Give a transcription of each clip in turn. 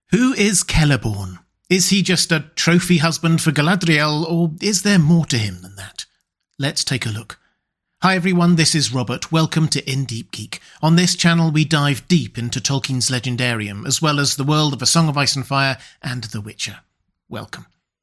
Who is Celeborn? Is he just a trophy husband for Galadriel, or is there more to him than that? Let's take a look. Hi everyone, this is Robert. Welcome to In Deep Geek. On this channel we dive deep into Tolkien's Legendarium, as well as the world of A Song of Ice and Fire and The Witcher. Welcome.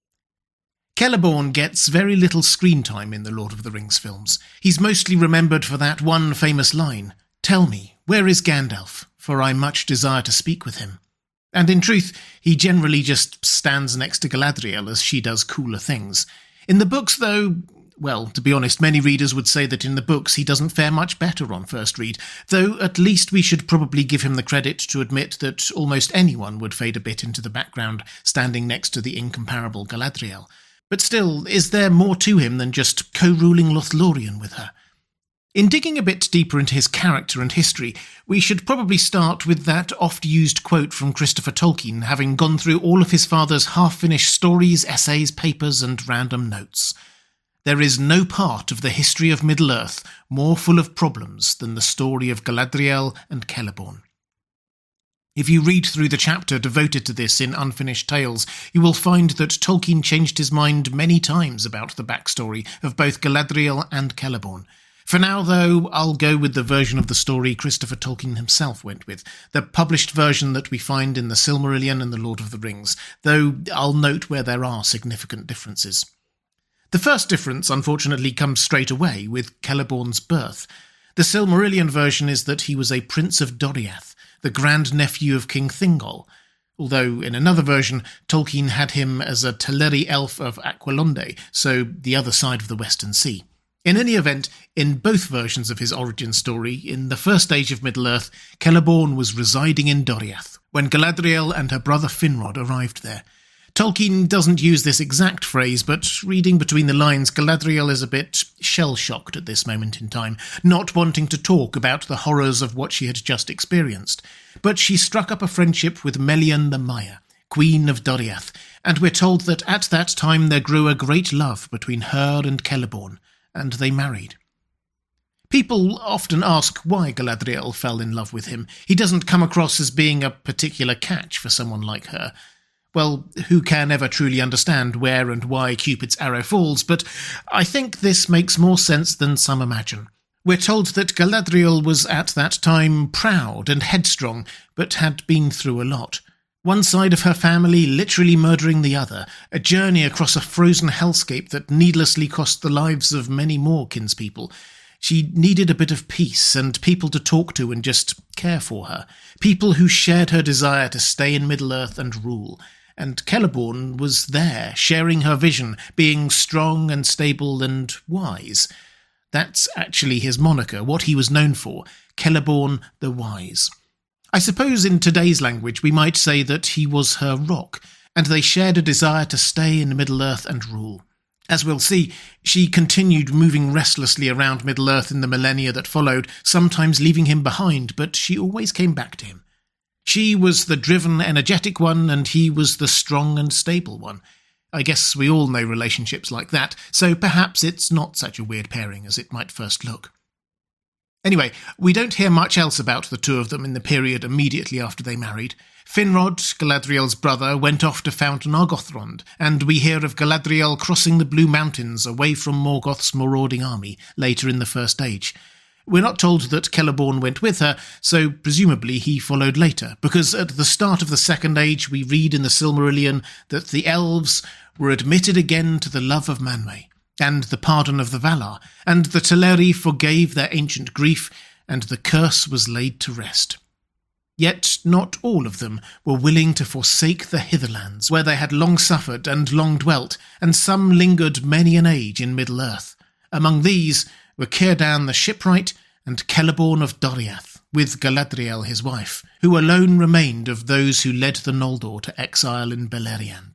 Celeborn gets very little screen time in the Lord of the Rings films. He's mostly remembered for that one famous line, "Tell me, where is Gandalf? For I much desire to speak with him." And in truth, he generally just stands next to Galadriel as she does cooler things. In the books, though, well, to be honest, many readers would say that in the books he doesn't fare much better on first read, though at least we should probably give him the credit to admit that almost anyone would fade a bit into the background, standing next to the incomparable Galadriel. But still, is there more to him than just co-ruling Lothlorien with her? In digging a bit deeper into his character and history, we should probably start with that oft-used quote from Christopher Tolkien, having gone through all of his father's half-finished stories, essays, papers, and random notes. There is no part of the history of Middle-earth more full of problems than the story of Galadriel and Celeborn. If you read through the chapter devoted to this in Unfinished Tales, you will find that Tolkien changed his mind many times about the backstory of both Galadriel and Celeborn. For now, though, I'll go with the version of the story Christopher Tolkien himself went with, the published version that we find in the Silmarillion and the Lord of the Rings, though I'll note where there are significant differences. The first difference, unfortunately, comes straight away with Celeborn's birth. The Silmarillion version is that he was a prince of Doriath, the grandnephew of King Thingol, although in another version Tolkien had him as a Teleri elf of Aquilonde, so the other side of the Western Sea. In any event, in both versions of his origin story, in the first age of Middle-earth, Celeborn was residing in Doriath, when Galadriel and her brother Finrod arrived there. Tolkien doesn't use this exact phrase, but reading between the lines, Galadriel is a bit shell-shocked at this moment in time, not wanting to talk about the horrors of what she had just experienced. But she struck up a friendship with Melian the Maya, Queen of Doriath, and we're told that at that time there grew a great love between her and Celeborn, and they married. People often ask why Galadriel fell in love with him. He doesn't come across as being a particular catch for someone like her. Well, who can ever truly understand where and why Cupid's arrow falls, but I think this makes more sense than some imagine. We're told that Galadriel was at that time proud and headstrong, but had been through a lot. One side of her family literally murdering the other, a journey across a frozen hellscape that needlessly cost the lives of many more kinspeople. She needed a bit of peace and people to talk to and just care for her. People who shared her desire to stay in Middle-earth and rule. And Celeborn was there, sharing her vision, being strong and stable and wise. That's actually his moniker, what he was known for, Celeborn the Wise. I suppose in today's language we might say that he was her rock, and they shared a desire to stay in Middle-earth and rule. As we'll see, she continued moving restlessly around Middle-earth in the millennia that followed, sometimes leaving him behind, but she always came back to him. She was the driven, energetic one, and he was the strong and stable one. I guess we all know relationships like that, so perhaps it's not such a weird pairing as it might first look. Anyway, we don't hear much else about the two of them in the period immediately after they married. Finrod, Galadriel's brother, went off to found Nargothrond, and we hear of Galadriel crossing the Blue Mountains away from Morgoth's marauding army later in the First Age. We're not told that Celeborn went with her, so presumably he followed later, because at the start of the Second Age we read in the Silmarillion that the elves were admitted again to the love of Manwë, and the pardon of the Valar, and the Teleri forgave their ancient grief, and the curse was laid to rest. Yet not all of them were willing to forsake the Hitherlands, where they had long suffered and long dwelt, and some lingered many an age in Middle-earth. Among these were Círdan the Shipwright and Celeborn of Doriath, with Galadriel his wife, who alone remained of those who led the Noldor to exile in Beleriand.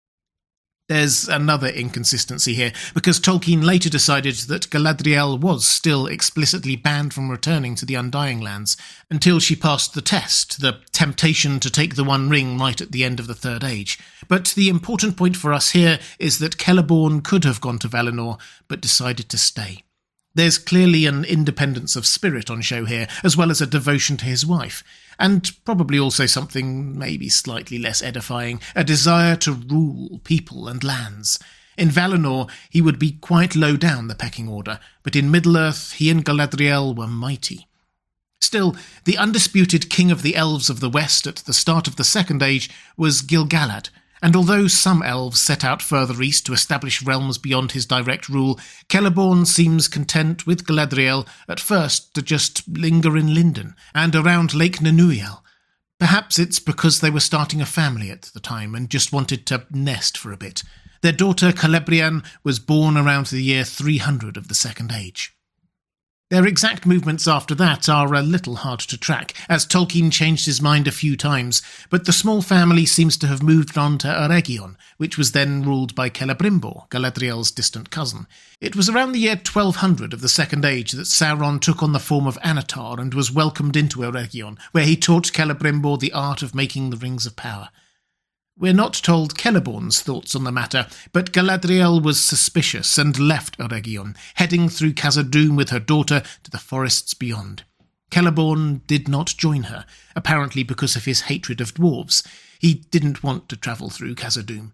There's another inconsistency here, because Tolkien later decided that Galadriel was still explicitly banned from returning to the Undying Lands until she passed the test, the temptation to take the One Ring right at the end of the Third Age. But the important point for us here is that Celeborn could have gone to Valinor, but decided to stay. There's clearly an independence of spirit on show here, as well as a devotion to his wife, and probably also something maybe slightly less edifying, a desire to rule people and lands. In Valinor, he would be quite low down the pecking order, but in Middle-earth, he and Galadriel were mighty. Still, the undisputed king of the elves of the West at the start of the Second Age was Gil-galad, and although some elves set out further east to establish realms beyond his direct rule, Celeborn seems content with Galadriel at first to just linger in Lindon and around Lake Nanuiel. Perhaps it's because they were starting a family at the time and just wanted to nest for a bit. Their daughter Celebrian was born around the year 300 of the Second Age. Their exact movements after that are a little hard to track, as Tolkien changed his mind a few times, but the small family seems to have moved on to Eregion, which was then ruled by Celebrimbor, Galadriel's distant cousin. It was around the year 1200 of the Second Age that Sauron took on the form of Anatar and was welcomed into Eregion, where he taught Celebrimbor the art of making the Rings of Power. We're not told Celeborn's thoughts on the matter, but Galadriel was suspicious and left Eregion, heading through Khazad-dûm with her daughter to the forests beyond. Celeborn did not join her, apparently because of his hatred of dwarves. He didn't want to travel through Khazad-dûm.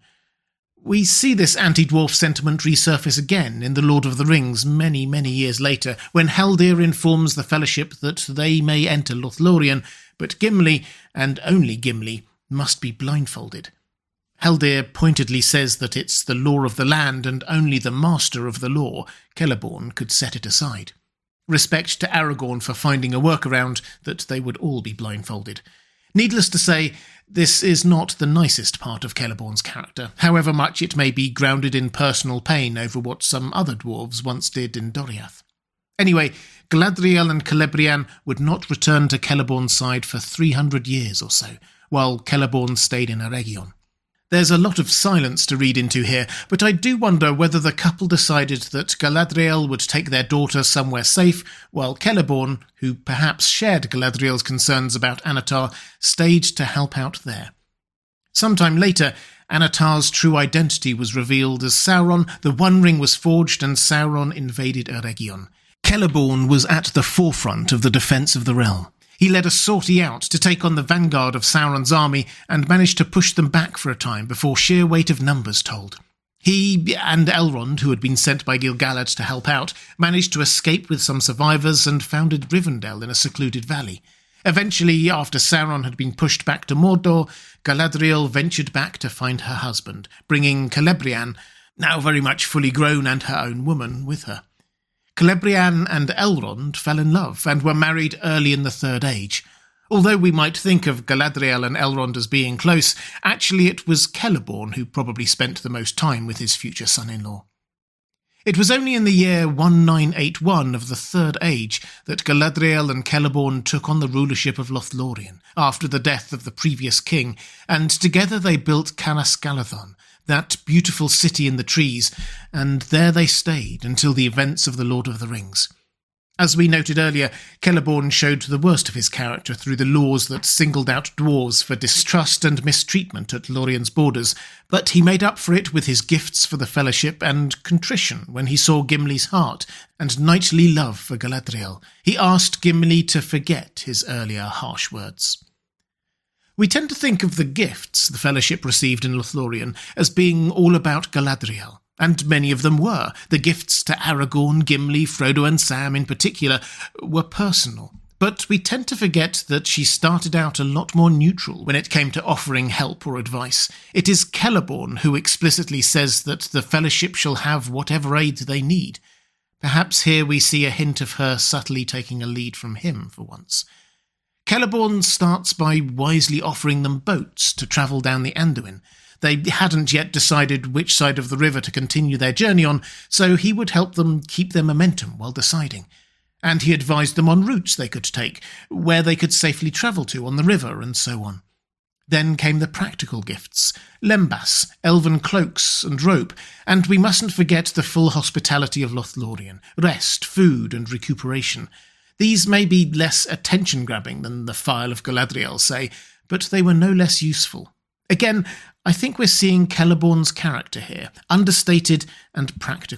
We see this anti-dwarf sentiment resurface again in The Lord of the Rings many, many years later, when Haldir informs the Fellowship that they may enter Lothlorien, but Gimli, and only Gimli, must be blindfolded. Haldir pointedly says that it's the law of the land and only the master of the law, Celeborn, could set it aside. Respect to Aragorn for finding a workaround that they would all be blindfolded. Needless to say, this is not the nicest part of Celeborn's character, however much it may be grounded in personal pain over what some other dwarves once did in Doriath. Anyway, Galadriel and Celebrian would not return to Celeborn's side for 300 years or so, while Celeborn stayed in Eregion. There's a lot of silence to read into here, but I do wonder whether the couple decided that Galadriel would take their daughter somewhere safe, while Celeborn, who perhaps shared Galadriel's concerns about Anatar, stayed to help out there. Sometime later, Anatar's true identity was revealed as Sauron, the One Ring was forged, and Sauron invaded Eregion. Celeborn was at the forefront of the defence of the realm. He led a sortie out to take on the vanguard of Sauron's army and managed to push them back for a time before sheer weight of numbers told. He and Elrond, who had been sent by Gil-galad to help out, managed to escape with some survivors and founded Rivendell in a secluded valley. Eventually, after Sauron had been pushed back to Mordor, Galadriel ventured back to find her husband, bringing Celebrian, now very much fully grown and her own woman, with her. Celebrian and Elrond fell in love and were married early in the Third Age. Although we might think of Galadriel and Elrond as being close, actually it was Celeborn who probably spent the most time with his future son-in-law. It was only in the year 1981 of the Third Age that Galadriel and Celeborn took on the rulership of Lothlorien, after the death of the previous king, and together they built Canas Galadhon, that beautiful city in the trees, and there they stayed until the events of The Lord of the Rings. As we noted earlier, Celeborn showed the worst of his character through the laws that singled out dwarves for distrust and mistreatment at Lorien's borders, but he made up for it with his gifts for the Fellowship and contrition when he saw Gimli's heart and knightly love for Galadriel. He asked Gimli to forget his earlier harsh words. We tend to think of the gifts the Fellowship received in Lothlorien as being all about Galadriel, and many of them were. The gifts to Aragorn, Gimli, Frodo and Sam in particular were personal. But we tend to forget that she started out a lot more neutral when it came to offering help or advice. It is Celeborn who explicitly says that the Fellowship shall have whatever aid they need. Perhaps here we see a hint of her subtly taking a lead from him for once. Celeborn starts by wisely offering them boats to travel down the Anduin. They hadn't yet decided which side of the river to continue their journey on, so he would help them keep their momentum while deciding. And he advised them on routes they could take, where they could safely travel to on the river, and so on. Then came the practical gifts, lembas, elven cloaks and rope, and we mustn't forget the full hospitality of Lothlorien, rest, food and recuperation. These may be less attention-grabbing than the File of Galadriel, say, but they were no less useful. Again, I think we're seeing Celeborn's character here, understated and practical.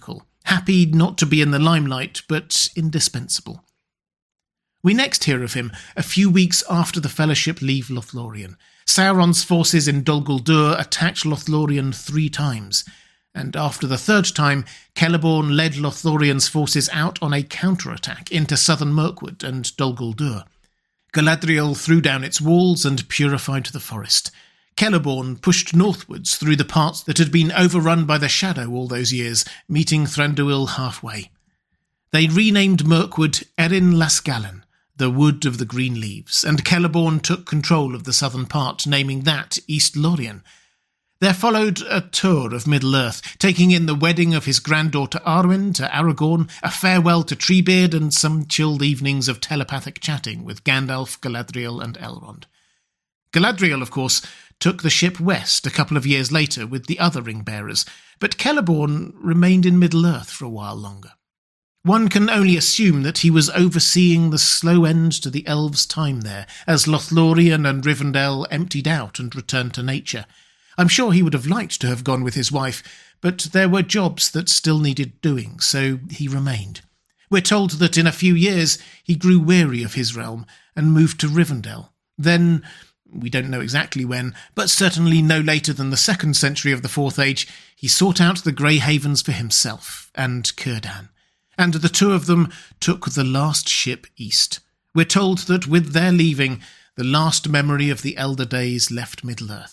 happy not to be in the limelight, but indispensable. We next hear of him a few weeks after the Fellowship leave Lothlorien. Sauron's forces in Dol Guldur attacked Lothlorien 3 times, and after the 3rd time, Celeborn led Lothlorien's forces out on a counterattack into southern Mirkwood and Dol Guldur. Galadriel threw down its walls and purified the forest. Celeborn pushed northwards through the parts that had been overrun by the Shadow all those years, meeting Thranduil halfway. They renamed Mirkwood Erin Lasgallen, the Wood of the Green Leaves, and Celeborn took control of the southern part, naming that East Lorien. There followed a tour of Middle-earth, taking in the wedding of his granddaughter Arwen to Aragorn, a farewell to Treebeard, and some chilled evenings of telepathic chatting with Gandalf, Galadriel and Elrond. Galadriel, of course, took the ship west a couple of years later with the other ring-bearers, but Celeborn remained in Middle-earth for a while longer. One can only assume that he was overseeing the slow end to the elves' time there, as Lothlorien and Rivendell emptied out and returned to nature. I'm sure he would have liked to have gone with his wife, but there were jobs that still needed doing, so he remained. We're told that in a few years he grew weary of his realm and moved to Rivendell. Then, we don't know exactly when, but certainly no later than the 2nd century of the Fourth Age, he sought out the Grey Havens for himself and Círdan. And the 2 of them took the last ship east. We're told that with their leaving, the last memory of the Elder Days left Middle-earth.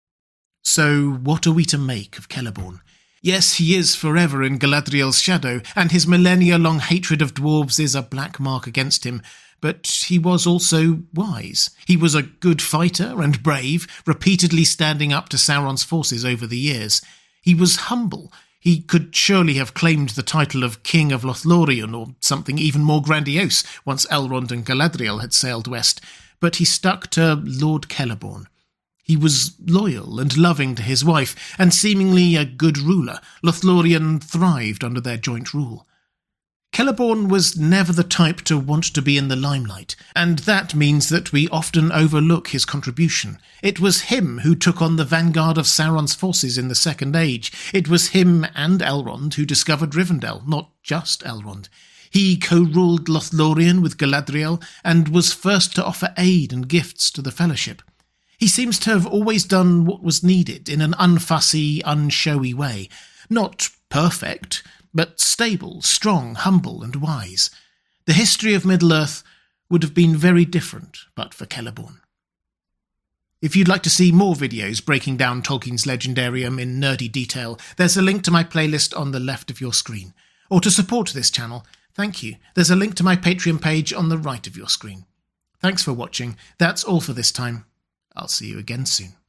So what are we to make of Celeborn? Yes, he is forever in Galadriel's shadow, and his millennia-long hatred of dwarves is a black mark against him, but he was also wise. He was a good fighter and brave, repeatedly standing up to Sauron's forces over the years. He was humble. He could surely have claimed the title of King of Lothlorien or something even more grandiose once Elrond and Galadriel had sailed west, but he stuck to Lord Celeborn. He was loyal and loving to his wife, and seemingly a good ruler. Lothlorien thrived under their joint rule. Celeborn was never the type to want to be in the limelight, and that means that we often overlook his contribution. It was him who took on the vanguard of Sauron's forces in the Second Age. It was him and Elrond who discovered Rivendell, not just Elrond. He co-ruled Lothlorien with Galadriel, and was first to offer aid and gifts to the Fellowship. He seems to have always done what was needed in an unfussy, unshowy way. Not perfect, but stable, strong, humble and wise. The history of Middle-earth would have been very different but for Celeborn. If you'd like to see more videos breaking down Tolkien's Legendarium in nerdy detail, there's a link to my playlist on the left of your screen. Or to support this channel, thank you. There's a link to my Patreon page on the right of your screen. Thanks for watching. That's all for this time. I'll see you again soon.